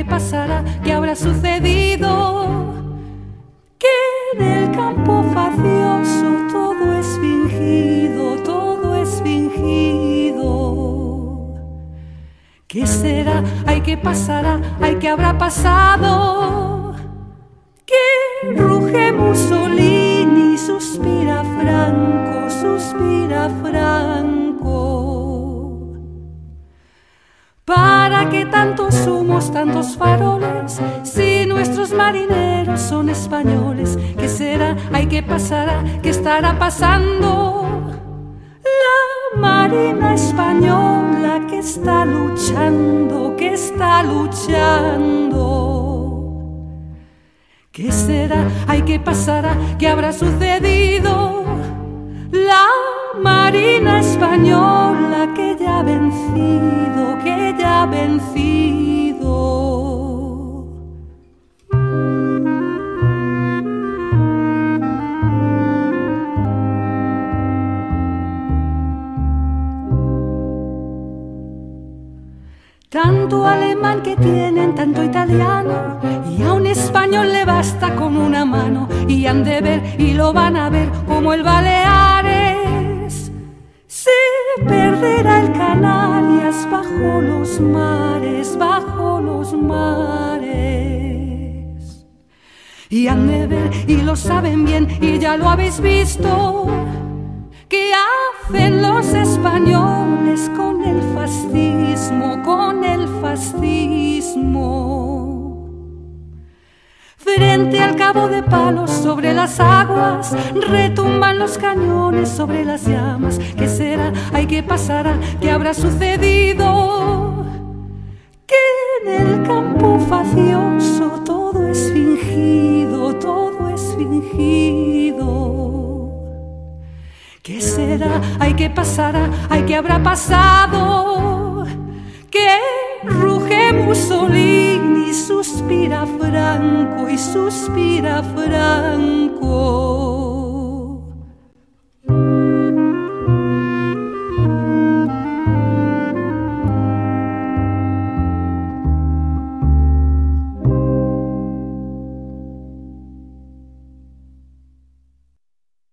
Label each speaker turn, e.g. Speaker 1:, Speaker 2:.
Speaker 1: qué pasará, qué habrá sucedido. Que en el campo facioso todo es fingido, todo es fingido. ¿Qué será? Ay, ¿qué pasará? Ay, ¿qué habrá pasado? Que ruge Mussolini, suspira Franco, suspira Franco. ¿Para qué tantos humos, tantos faroles, si nuestros marineros son españoles? ¿Qué será? Ay, ¿qué pasará? ¿Qué estará pasando? La marina española que está luchando, que está luchando. ¿Qué será? Ay, ¿qué pasará? ¿Qué habrá sucedido? La marina española que ya ha vencido, que ya ha vencido. Tanto alemán que tienen, tanto italiano, y a un español le basta con una mano, y han de ver y lo van a ver como el Baleares se perderá el Canarias bajo los mares, bajo los mares. Y han de ver y lo saben bien y ya lo habéis visto. ¿Qué hacen los españoles con el fascismo, con el fascismo? Frente al Cabo de Palos, sobre las aguas, retumban los cañones sobre las llamas. ¿Qué será? Ay, ¿qué pasará? ¿Qué habrá sucedido? Que en el campo facioso todo es fingido, todo es fingido. ¿Qué será? Ay, ¿qué pasará? Ay, ¿qué habrá pasado? Que ruge Mussolini, suspira Franco y suspira Franco.